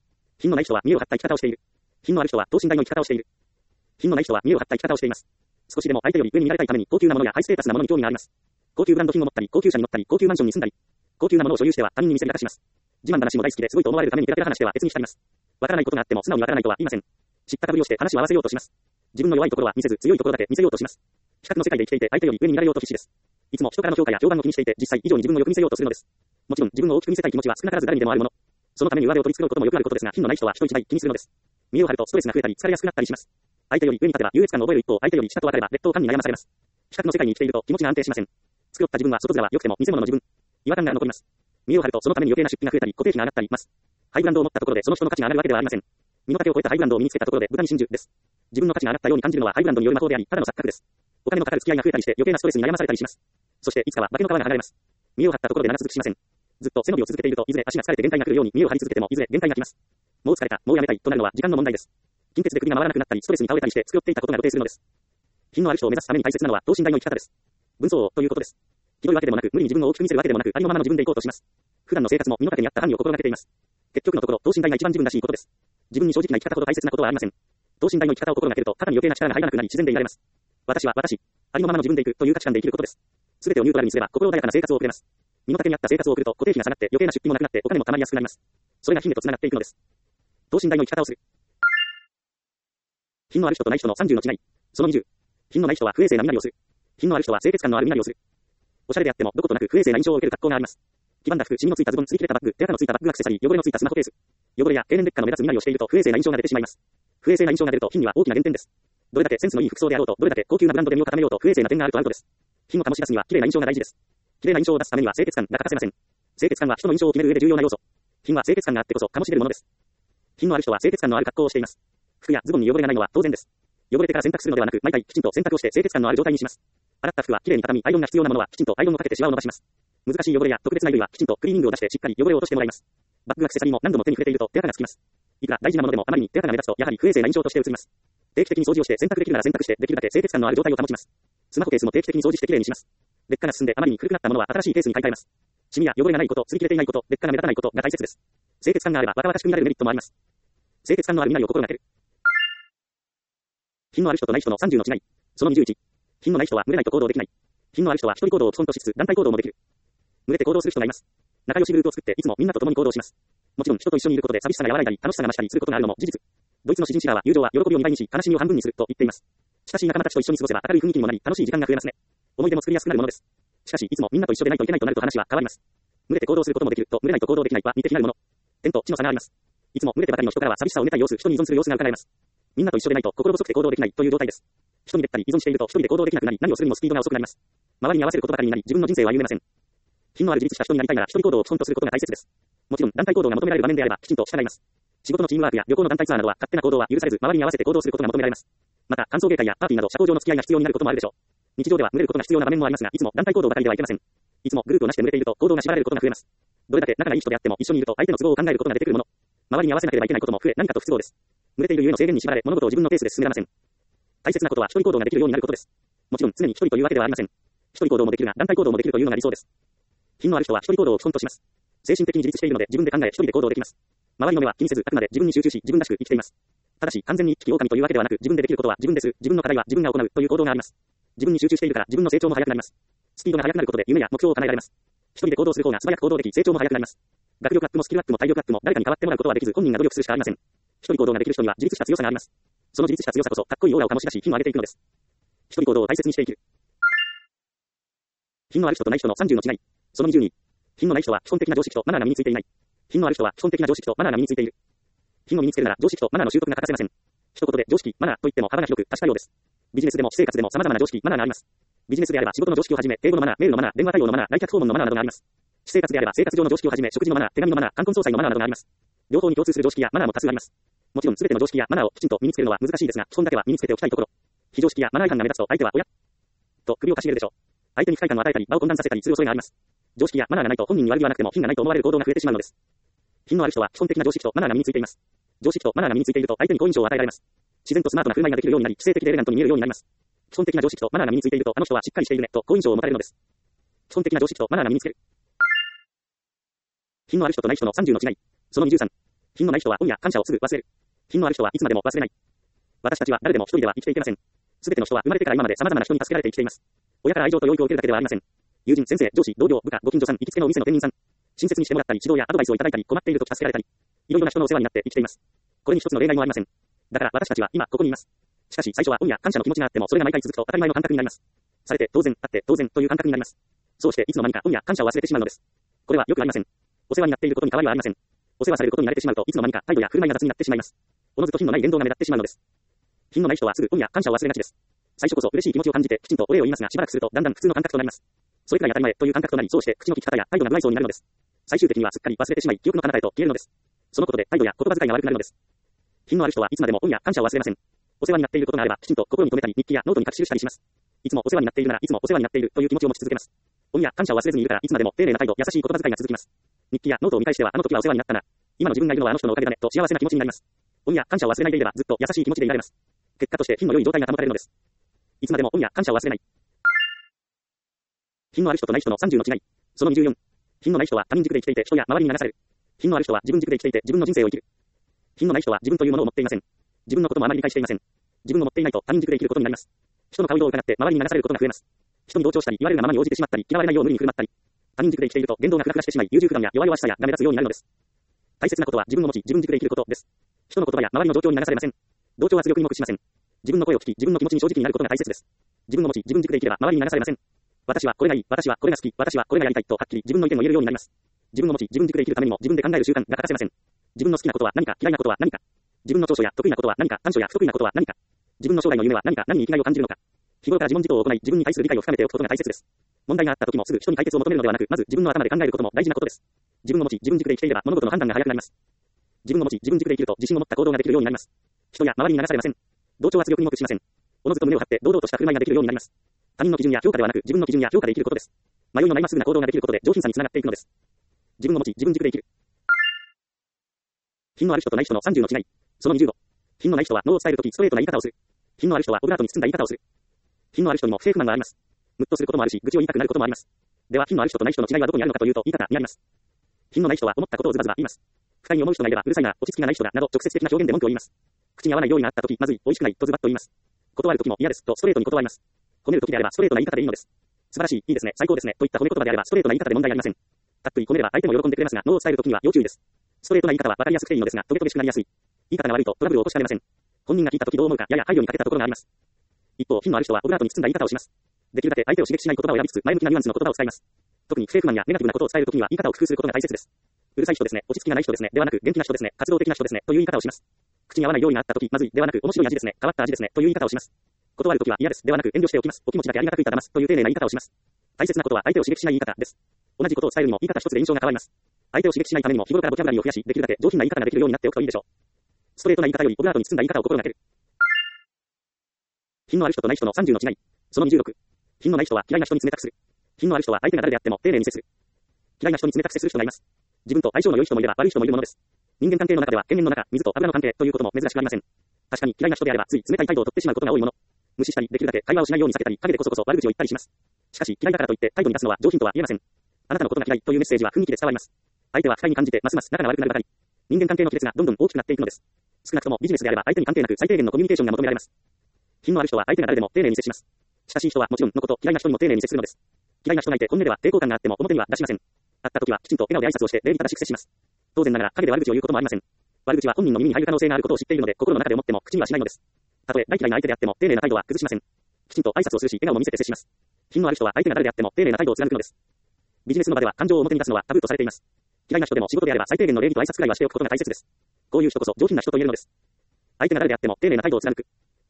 品のない人は見栄を張った生き方をしている。品のある人は等身大の生き方をしている。品のない人は見栄を張った生き方をしています。少しでも相手より上に見られたいために高級なものやハイステータスなものに興味があります。高級ブランド品を持ったり、高級車に乗ったり、高級マンションに住んだり、高級なものを所有しては他人に見せびらかします。自慢話も大好きですごいと思われるためにペラペラ話しては別に浸ります。わからないことがあっても素直にわからないとは言いません。知ったかぶりをして話を合わせようとします。自分の弱いところは見せず強いところだけ見せようとします。比較の世界で生きていて相手より上に見られようと必死です。いつも人からの評価や評判を気にしていて実際以上に自分をよく見せようとするのです。もちろん自分を大きく見せたい気持ちは少なからず誰にでもあるもの。そのために上手を取り繕うこともよくあることですが、品のない人は人一倍気にするのです。見栄を張るとストレスが増えたり疲れやすくなったりします。相手より上に立てば優越感を覚える一方、相手より下と分かれば劣等感に悩まされます。比較の世界に生きていると気持ちが安定しません。作った自分は外面は良くても偽物の自分。違和感が残ります。見栄を張るとそのために余計な出費が増えたり固定費が上がったりします。ハイブランドを持ったところでその人の価値が上がるわけではありません。身の丈を超えたハイブランドを身につけたところで豚に真珠です。自分の価値が上がったように感じるのはハイブランドによる魔法であり、ただの錯覚です。お金のかかる付き合いが増えたりして余計なストレスに悩まされたりします。そしていつかは化けの皮が剥がれます。見栄を張ったところで長続きしません。ずっと背伸びを続けているといずれ足が疲れて限界が来るように見栄を張り続けてもいずれ限界が来ます。もう疲れた、もうやめたいとなるのは時間の問題です。金欠で首が回らなくなったりストレスに倒れたりして作っていたことが露呈するのです。品のある人を目指すために大切なのは等身大の生き方です。分相応ということです。ひどいわけでもなく無理に自分を大きく見せるわけでもなくありのままの自分でいこうとします。普段の生活も身の丈に合った範囲を心がけています。結局のところ等身大が一番自分らしいことです。自分に正直な生き方ほど大切なことはありません。等身大の生き方を心がけると肩に余計な力が入らなくなり自然でいられます。私は私、ありのままの自分でいくという価値観で生きることです。すべてをニュートラルにすれば心穏やかな生活を送れます。身の丈に合った生活を送ると固定費が下がって余計な出費もなくなってお金も貯まりやすくなります。それが姫と繋がっていくのです。等身大の生き方をする。品のある人とない人のさんじゅうの違い。そのにじゅう。品のない人は不衛生な身なりをする。品のある人は清潔感のある身なりをする。おしゃれであってもどことなく不衛生な印象を受ける格好があります。黄ばんだ服、シミのついたズボン、擦り切れたバッグ、手垢のついたバッグアクセサリー、汚れのついたスマホケース。汚れや経年劣化の目立つ身なりをしていると不衛生な印象が出てしまいます。不衛生な印象が出ると品には大きな減点です。どれだけセンスのいい服装であろうと、どれだけ高級なブランドで身を固めようと不衛生な点があるとアウトです。品を醸し出すには綺麗な印象が大事です。綺麗な印象を出すためには清潔感が欠かせません。清潔感は人の印象を決める上で重要な要素。品は清潔感があってこそ醸し出るものです。品のある人は清潔感のある格好をしています。服やズボンに汚れがないのは当然です。汚れてから洗濯するのではなく、毎回きちんと洗濯をして清潔感のある状態にします。洗った服はきれいに畳み、アイロンが必要なものはきちんとアイロンをかけてシワを伸ばします。難しい汚れや特別な衣類はきちんとクリーニングを出してしっかり汚れを落としてもらいます。バッグアクセサリーも何度も手に触れていると手垢がつきます。いくら大事なものでもあまりに手垢が目立つとやはり不衛生な印象として映ります。定期的に掃除をして洗濯できるなら洗濯してできるだけ清潔感のある状態を保ちます。スマホケースも定期的に掃除してきれいにします。劣化が進んであまりに古くなったものは新しいケースに買い替えます。シミや汚れがないこと、擦り切れていないこと、劣化が目立たないことが大切です。清潔感があれば若々しく見られるメリットもあります。清潔感のある身なりを心がける。品のある人とない人のさんじゅうの違い。そのにじゅういち。品のない人は群れないと行動できない。品のある人は一人行動を基本としつつ団体行動もできる。群れて行動する人がいます。仲良しグループを作っていつもみんなと共に行動します。もちろん人と一緒にいることで寂しさが和らいだり楽しさが増したりすることがあるのも事実。ドイツの詩人シラーは友情は喜びをにばいにし悲しみを半分にすると言っています。親しい仲間たちと一緒に過ごせば明るい雰囲気にもなり楽しい時間が増えますね。思い出も作りやすくなるものです。しかしいつもみんなと一緒でないといけないとなると話は変わります。群れて行動することもできると群れないと行動できないは似て非なるもの。天と地の差があります。いつも群れてばかりの人からは寂しさを埋めたい様子、人に依存する様子が伺えます。みんなと一緒でないと心細くて行動できないという状態です。人に出たり依存していると一人で行動できなくなり何をするにもスピードが遅くなります。周りに合わせることばかりになり自分の人生を歩めません。品のある自立した人になりたいなら一人行動を基本とすることが大切です。もちろん団体行動が求められる場面であればきちんと従います。仕事のチームワークや旅行の団体ツアーなどは勝手な行動は許されず周りに合わせて行動することが求められます。また歓送迎会やパーティーなど社交上の付き合いが必要になることもあるでしょう。日常では群れることが必要な場面もありますがいつも団体行動ばかりではいけません。いつもグループをなして群れていると行動が縛られることが増えます。どれだけ仲がいい人であっても一緒にいると相手の都合を考えることが出てくるもの。周りに合わせなければいけないことも増え何かと不都合です。群れているゆえの制限に縛られ物事を自分のペースで進められません。大切なことは一人行動ができるようになることです。もちろん常に一人というわけではありません。一人行動もできるが団体行動もできるというのが理想です。品のある人は一人行動を基本とします。精神的に自立しているので自分で考え一人で行動できます。周りの目は気にせずあくまで自分に集中し自分らしく生きています。ただし完全に一匹狼というわけではなく自分でできることは自分です。自分の課題は自分が行うという行動があります。自分に集中しているから自分の成長も早くなります。スピードが速くなることで夢や目標を叶えられます。一人で行動する方が素早く行動でき成長も早くなります。学力アップもスキルアップも体力アップも誰かに代わってもらうことはできず本人が努力するしかありません。一人行動ができる人には自立した強さがあります。その自立した強さこそかっこいいオーラを醸し出し品を上げていくのです。一人行動を大切にして生きる。品のある人とない人のさんじゅうの違い。そのにじゅうに。品のない人は基本的な常識とマナーが身についていない。品のある人は基本的な常識とマナーが身についている。品を身につけるなら常識とマナーの習得が欠かせません。一言で常識、マナーといっても幅が広く達したようです。ビジネスでも私生活でも様々な常識、マナーがあります。ビジネスであれば仕事の常識をはじめ、英語のマナー、メールのマナー、電話対応のマナー、来客訪問のマナーなどがあります。私生活であれば生活上の常識をはじめ、食事のマナー、手紙のマナー、冠婚葬祭のマナーなどがあります。両方に共通する常識やマナーも多数あります。もちろん全ての常識やマナーをきちんと身につけるのは難しいですが、基本だけは身につけておきたいところ。非常識やマナー違反が目立つと相手は親と首をかしげるでしょう。相手に不快感を与えたり、場を混乱させたりする恐れがあります。常識やマナーがないと本人に悪気はなくても品がないと思われる行動が増えてしまうのです。品のある人は基本的な常識とマナーが身についています。常識とマナーが身についていると相手に好印象を与えられます。自然とスマートな振る舞いができるようになり、知性的でエレガントに見えるようになります。基本的な常識とマナーが身についていると、あの人はしっかりしているねと好印象を持たれるのです。基本的な常識とマナーが身につける。品のある人とない人のさんじゅうの違い。そのにじゅうさん。 品のない人は恩や感謝をすぐ忘れる。品のある人はいつまでも忘れない。私たちは誰でも一人では生きていけません。すべての人は生まれてから今まで様々な人に助けられて生きています。親から愛情と養育を受けるだけではありません。友人、先生、上司、同僚、部下、ご近所さん、行きつけのお店の店員さん。親切にしてもらったり、指導やアドバイスをいただいたり、困っているとき助けられたり、いろいろな人のお世話になって生きています。これに一つの例外もありません。だから私たちは今ここにいます。しかし最初は恩や感謝の気持ちがあってもそれが毎回続くと当たり前の感覚になります。されて当然、あって当然という感覚になります。そうしていつの間にか恩や感謝を忘れてしまうのです。これはよくありません。お世話になっていることに変わりはありません。お世話されることに慣れてしまうといつの間にか態度や振る舞いが雑になってしまいます。おのずと品のない言動が目立ってしまうのです。品のない人はすぐ恩や感謝を忘れがちです。最初こそ嬉しい気持ちを感じてきちんとお礼を言いますが、しばらくするとだんだん普通の感覚となります。それくらい当たり前という感覚となり、そうして口の利き方や態度が不愛想になるのです。最終的にはすっかり忘れてしまい、記憶の彼方へと消えるのです。そのことで態度や言葉遣いが悪くなるのです。品のある人はいつまでも恩や感謝を忘れません。お世話になっていることがあれば、きちんと心に留めたり、日記やノートに書き記したりします。いつもお世話になっているなら、いつもお世話になっているという気持ちを持ち続けます。恩や感謝を忘れずにいるから、いつまでも丁寧な態度、優しい言葉遣いが続きます。日記やノートを見返しては、あの時はお世話になったな。今の自分がいるのはあの人のおかげだね、と幸せな気持ちになります。恩や感謝を忘れないでいれば、ずっと優しい気持ちでいられます。結果として品の良い状態が保たれるのです。いつまでも恩や感謝を忘れない。品のある人とない人のさんじゅうの違い。そのにじゅうよん。品のない人は他人軸で生きていて人や周りに流される。品のある人は自分軸で生きていて自分の人生を生きる。品のない人は自分というものを持っていません。自分のこともあまり理解していません。自分を持っていないと他人軸で生きることになります。人の顔色を伺って周りに流されることが増えます。人に同調したり言われるがままに応じてしまったり嫌われないよう無理に振る舞ったり。他人軸で生きていると言動がフラフラしてしまい優柔不断や弱々しさやが目立つようになるのです。大切なことは自分を持ち自分軸で生きることです。人の言葉や周りの状況に流されません。同調圧力にも屈しません。自分の声を聞き自分の気持ちに正直になることが大切です。自分を持ち自分軸で生きれば周りに流されません。私はこれがいい、私はこれが好き、私はこれがやりたいとはっきり自分の意見を言えるようになります。自分を持ち自分軸で生きるためにも自分で考える習慣が欠かせません。自分の好きなことは何か、嫌いなことは何か。自分の長所や得意なことは何か、短所や不得意なことは何か。自分の将来の夢は何か、何に生きがいを感じるのか。日頃から自問自答を行い、自分に対する理解を深めておくことが大切です。問題があった時もすぐ人に解決を求めるのではなく、まず自分の頭で考えることも大事なことです。自分を持ち自分軸で生きていれば物事の判断が早くなります。自分を持ち自分軸で生きると自信を持った行動ができるようになります。人や周りに流されません。同調圧力にも屈しません。おのずと胸を張って堂々とした振る舞いができるようになります。他人の基準や評価ではなく自分の基準や評価で生きることです。迷いのないまっすぐな行動ができることで上品さにつながっていくのです。自分を持ち自分軸で生きる。品のある人とない人のさんじゅうの違い。そのにじゅうご。品のない人は脳を伝えるときストレートな言い方をする。品のある人はオブラートに包んだ言い方をする。品のある人にも不正不満があります。ムッとすることもあるし、愚痴を言いたくなることもあります。では品のある人とない人の違いはどこにあるのかというと言い方にあります。品のない人は思ったことをズバズバ言います。不快に思う人がいればうるさいな、落ち着きがない人がなど直接的な表現で文句を言います。口に合わない料理があったとき、まずい、美味しくないとズバッと言います。断るときも嫌ですとストレートに断ります。褒めるときであればストレートな言い方でいいのです。素晴らしい、いいですね、最高ですねといった褒め言葉であればストレートな言い方で問題ありません。たっぷり褒めれば相手も喜んでくれますが、脳を伝えるときには要注意です。ストレートな言い方は分かりやすくていいのですが、トゲトゲしくなりやすい。言い方が悪いとトラブルを起こしかねません。本人が聞いたときどう思うかやや配慮に欠けたところがあります。一方、品のある人はオブラートに包んだ言い方をします。できるだけ相手を刺激しない言葉を選びつつ前向きなニュアンスの言葉を使います。特に不正不満やネガティブなことを伝えるときには言い方を工夫することが大切です。うるさい人ですね、落ち着きがない人ですね、ではなく元気な人ですね、活動的な人ですねという言い方をします。口に合わない料理があったとき、まずいではなく面白い味ですね、変わった味ですねという言い方をします。断るときは嫌ですではなく遠慮しておきます。お気持ちだけありがたくいただますという丁寧な言い方をします。大切なことは相手を刺激しない言い方です。同じことを伝えるにも言い方一つで印象が変わります。相手を刺激しないためにも日頃からボキャブラリーを増やし、できるだけ上品な言い方ができるようになっておくといいでしょう。ストレートな言い方よりオブラートに包んだ言い方を心がける。品のある人とない人のさんじゅうの違い。そのにじゅうろく。品のない人は嫌いな人に冷たくする。品のある人は相手が誰であっても丁寧に接する。嫌いな人に冷たく接する人がいます。自分と相性の良い人もいれば悪い人もいるものです。人間関係の中では犬猿の中、水と油の関係ということも珍しくありません。確かに嫌いな人であればつい冷たい態度をとってしまうことが多いもの。無視したり、できるだけ会話をしないように避けたり、陰でこそこそ悪口を言ったりします。しかし嫌いだからといって態度に出すのは上品とは言えません。あなたのことが嫌いというメッセージは雰囲気で伝わります。相手は不快に感じてますます仲が悪くなるばかり。人間関係の亀裂がどんどん大きくなっていくのです。少なくともビジネスであれば相手に関係なく最低限のコミュニケーションが求められます。品のある人は相手が誰でも丁寧に接します。親しい人はもちろんのこと、嫌いな人にも丁寧に接するのです。嫌いな人がいて本音では抵抗感があっても表には出しません。会った時はきちんと笑顔で挨拶をして礼儀正しく接します。当然ながら陰で悪口を言うこともありません。悪口は本人の耳に入る可能性があることを知っているので心の中で思っても口にはしないのです。たとえ大嫌いな相手であっても丁寧な態度は崩しません。きちんと挨拶をするし笑顔も見せて接します。品のある人は相手が誰であっても丁寧な態度を貫くのです。ビジネスの場では感情を表に出すのはタブーとされています。嫌いな人でも仕事であれば最低限の礼儀と挨拶くらいはしておくことが大切です。こういう人こそ上品な人と言えるのです。相手が誰であっても丁寧な態度を貫く。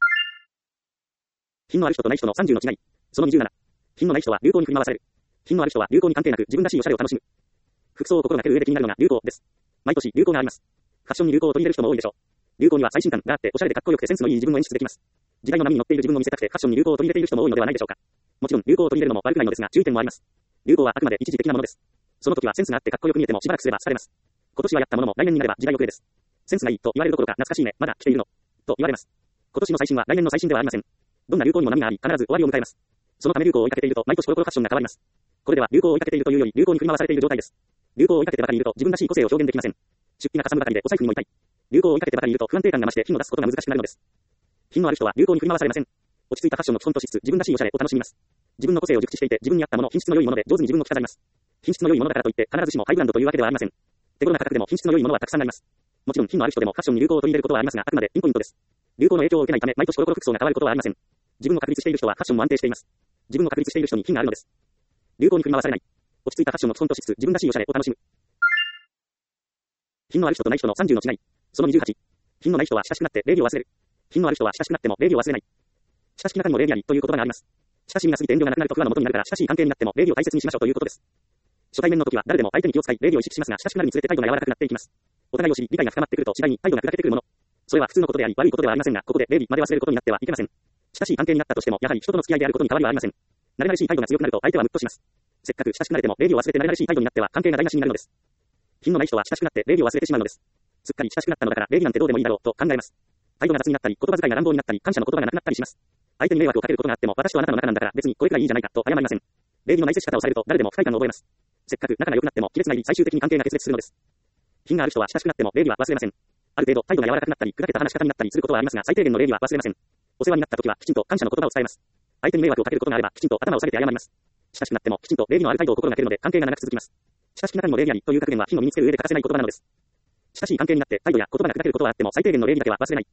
品のある人とない人のさんじゅうの違い。そのにじゅうなな。品のない人は流行に振り回される。品のある人は流行に関係なく自分らしいおしゃれを楽しむ。服装を心がける上で気になるのが流行です。毎年流行があります。ファッションに流行を取り入れる人も多いでしょう。流行には最新感があっておしゃれでかっこよくてセンスのいい自分を演出できます。時代の波に乗っている自分を見せたくてファッションに流行を取り入れている人も多いのではないでしょうか。もちろん流行を取り入れるのも悪くないのですが注意点もあります。流行はあくまで一時的なものです。その時はセンスがあってかっこよく見えてもしばらくすれば廃れます。今年はやったものも来年になれば時代遅れです。センスがいいと言われるどころか懐かしいね、まだ着ているのと言われます。今年の最新は来年の最新ではありません。どんな流行にも波があり必ず終わりを迎えます。そのため流行を追いかけていると毎年コロコロファッションが変わります。これでは流行を追いかけているというより流行に振り回されている状態です。流行を追いかけてばかりいると自分らしい個性を表現できません。し出費がかさむばかりでお財布にも痛い。流行を追いかけてばかりいると不安定感が増して品を出すことが難しくなるのです。品のある人は流行に振り回されません。落ち着いたファッションの基本としつつ自分らしいおしゃれを楽しみます。自分の個性を熟知していて自分に合ったもの、品質の良いもので上手に自分を着飾ります。品質の良いものだからといって必ずしもハイブランドというわけではありません。手頃な価格でも品質の良いものはたくさんあります。もちろん品のある人でもファッションに流行を取り入れることはありますが、あくまでピンポイントです。流行の影響を受けないため毎年コロコロ服装が変わることはありません。自分を確立している人はファッションも安定しています。自分を確立している人に品があるのです。流行に振り回されない。落ち着いたファッションの基本としつつ自分らしいおしゃれを楽しむ。品のある人とない人のさんじゅうの違い。そのにじゅうはち。品のない人は親しくなって礼儀を忘れる。品のある人は親しくなっても礼儀を忘れない。親しき中にも礼儀ありという言葉があります。親しみが過ぎて遠慮がなくなると不和の元になるから親しい関係になっても礼儀を大切にしましょうということです。初対面の時は誰でも相手に気を使い礼儀を意識しますが、親しくなるにつれて態度が柔らかくなっていきます。お互いを知り理解が深まってくると次第に態度が砕けてくるもの。それは普通のことであり悪いことではありませんが、ここで礼儀まで忘れることになってはいけません。親しい関係になったとしてもやはり人との付き合いであることに変わりはありません。慣れ慣れしい態度が強くなると相手はムッとします。せっかく親しくなれても礼儀を忘れて慣れ慣れしい態度になっては関係が台無しになるのです。品のない人は親しくなって礼儀を忘れてしまうのです。すっかり親しくなったのだから礼儀なんてどうでもいいだろうと考えます。態度が雑になったり、言葉遣いが乱暴になったり、感謝の言葉がなくなったりします。相手に迷惑をかけることがあっても、私とあなたの仲なんだから別にこれくらいいいじゃないかと謝りません。礼儀のない接し方をされると誰でも不快感を覚えます。せっかく仲が良くなっても亀裂が入り最終的に関係が決裂するのです。品がある人は親しくなっても礼儀は忘れません。ある程度態度が柔らかくなったり、砕けた話し方になったりすることはありますが、最低限の礼儀は忘れません。お世話になった時はきちんと感謝の言葉を伝えます。相手に迷惑をかけることがあればきちんと頭を下げて謝ります。親しくなってもきちんと礼儀のある態度を心がけるので関係が長く続きます。親しき中にも礼儀ありという格言は品を身につける上で欠かせない言葉なのです。親しい関係になって態度や言葉が砕けることはあっても最低限の礼儀だけは忘れない。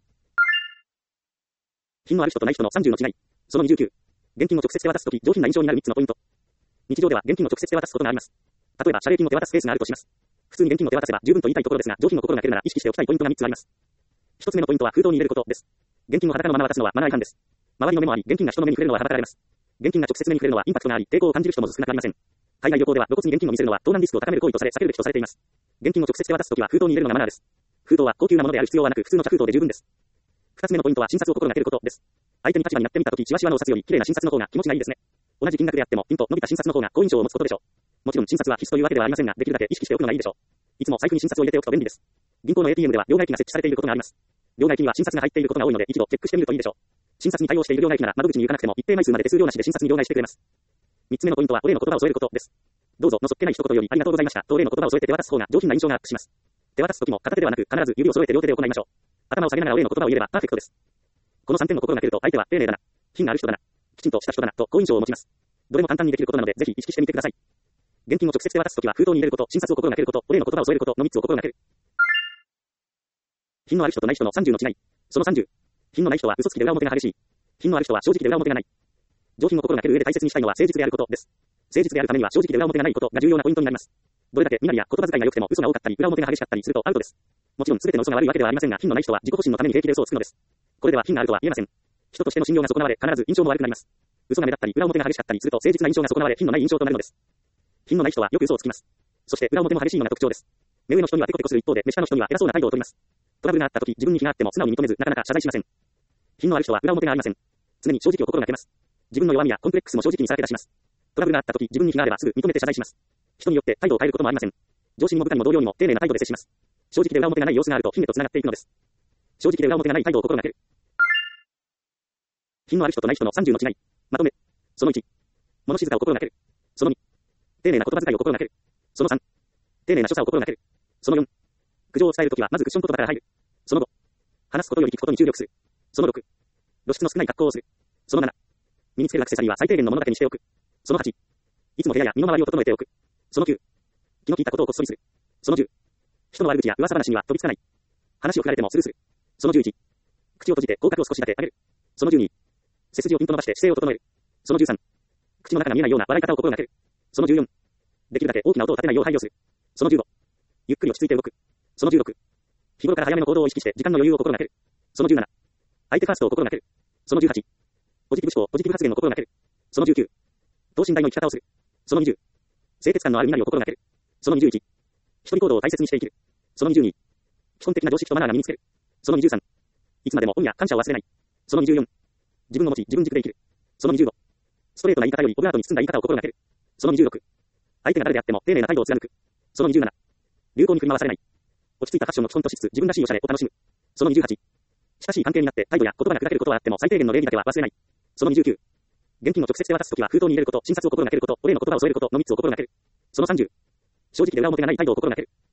品のある人とない人のさんじゅうの違い。そのにじゅうきゅう。現金を直接手渡すとき上品な印象になるみっつのポイント。日常では現金を直接手渡すことがあります。例えば謝礼金を手渡すケースがあるとします。普通に現金を手渡せば十分と言いたいところですが、上品の心がけるなら意識しておきたいポイントがみっつあります。一つ目のポイントは封筒に入れることです。現金を裸のまま渡すのはマナー違反です。周りの目もあり、現金が人の目に触れるのははばかられます。現金が直接目に触れるのはインパクトがあり、抵抗を感じる人も少なくありません。海外旅行では露骨に現金を見せるのは盗難リスクを高める行為とされ避けるべきとされています。現金を直接手渡すときは封筒に入れるのがマナーです。封筒は高級なものである必要はなく、普通の茶封筒で十分です。二つ目のポイントは診察を心がけることです。相手に立場になってみたとき、じわじわのお札より綺麗な診察の方が気持ちがいいですね。同じ金額であっても、ピンと伸びた診察の方が好印象を持つことでしょう。もちろん診察は必須というわけではありませんが、できるだけ意識しておくのがいいでしょう。いつも財布に診察を入れておくと便利です。銀行の エーティーエム では両替機が設置されていることがあります。両替機には診察が入っていることが多いので、一度チェックしてみるといいでしょう。診察に対応している両替機なら窓口に行かなくても一定枚数まで手数料なしで診察に両替してくれます。三つ目のポイントはお礼の言葉を添えることです。どうぞのそっけない一言よりありがとうございましたとお礼の言葉を添えて手渡す方が上品な印象がアップします。手渡すときも片手ではなく必ず指を揃えて両手で行いましょう。頭を下げながらお礼の言葉を言えればパーフェクトです。このさんてんの心がけると相手は丁寧だな、品がある人だな、きちんとした人だなと好印象を持ちます。どれも簡単にできることなのでぜひ意識してみてください。現金を直接手渡すときは封筒に入れること、診察を心がけること、お礼の言葉を添えることのみっつを心がける。品のある人とない人のさんじゅうの違い。そのさんじゅう。品のない人は嘘つきで裏表が激しい。品のある人は正直で裏表がない。上品を心がける上で大切にしたいのは誠実であることです。誠実であるためには正直で裏表がないことが重要なポイントになります。どれだけ身なりや言葉遣いが良くても嘘が多かったり裏表が激しかったりするとアウトです。もちろん全ての嘘が悪いわけではありませんが、品のない人は自己保身のために平気で嘘をつくのです。これでは品があるとは言えません。人としての信用が損なわれ、必ず印象も悪くなります。嘘が目立ったり裏表が激しかったりすると誠実な印象が損なわれ、品のない印象となるのです。品のない人はよく嘘をつきます。そして裏表も激しいのが特徴です。目上の人にはテコテコする一方で、目下の人には偉そうな態度を取ります。トラブルがあった時、自分に非があっても素直に認めず、なかなか謝罪しません。品のある人は裏表がありません。常に正直を心がけます。自分の弱みやコンプレックスも正直にさらけ出します。トラブルがあった時、自分に非があればすぐ認めて謝罪します。人によって態度を変えることもありません。上司にも部下にも同僚にも丁寧な態度で接します。正直で裏表がない様子があると品へと繋がっていくのです。正直で裏表がない態度を心がける。品のある人とない人のさんじゅうの違い。まとめ。そのいち。物静かを心がける。そのに。丁寧な言葉遣いを心がける。そのさん。丁寧な所作を心がける。そのよん。苦情を伝えるときはまずクッション言葉から入る。そのご。話すことより聞くことに注力する。そのろく。露出の少ない格好をする。そのなな。身につけるアクセサリーは最低限のものだけにしておく。そのはち。いつも部屋や身の回りを整えておく。そのきゅう。気の利いたことをこっそりする。そのじゅう。人の悪口や噂話には飛びつかない。話を振られてもスルーする。そのじゅういち。口を閉じて口角を少しだけ上げる。そのじゅうに。背筋をピンと伸ばして姿勢を整える。そのじゅうさん。口の中が見えないような笑い方を心がける。そのじゅうよん。できるだけ大きな音を立てないよう配慮する。そのじゅうご。ゆっくり落ち着いて動く。そのじゅうろく。日頃から早めの行動を意識して時間の余裕を心がける。そのじゅうなな。相手ファーストを心がける。そのじゅうはち。ポジティブ思考、ポジティブ発言を心がける。そのじゅうきゅう。等身大の生き方をする。そのにじゅう。清潔感のある身なりを心がける。そのにじゅういち。一人行動を大切にして生きる。そのにじゅうに。基本的な常識とマナーが身につける。そのにじゅうさん。いつまでも恩や感謝を忘れない。そのにじゅうよん。自分の持ち、自分軸で生きる。そのにじゅうご。ストレートな言い方よりオブラートに包んだ言い方を心がける。そのにじゅうろく。相手が誰であっても丁寧な態度を貫く。そのにじゅうなな。流行に振り回されない。落ち着いたファッションの基本としつつ自分らしいおしゃれを楽しむ。そのにじゅうはち。親しい関係になって態度や言葉が砕けることはあっても最低限の礼儀だけは忘れない。そのにじゅうきゅう。現金を直接手渡すときは封筒に入れること、診察を心がけること、お礼の言葉を添えることのみっつを心がける。そのさんじゅう。正直で裏表がない態度を心がける。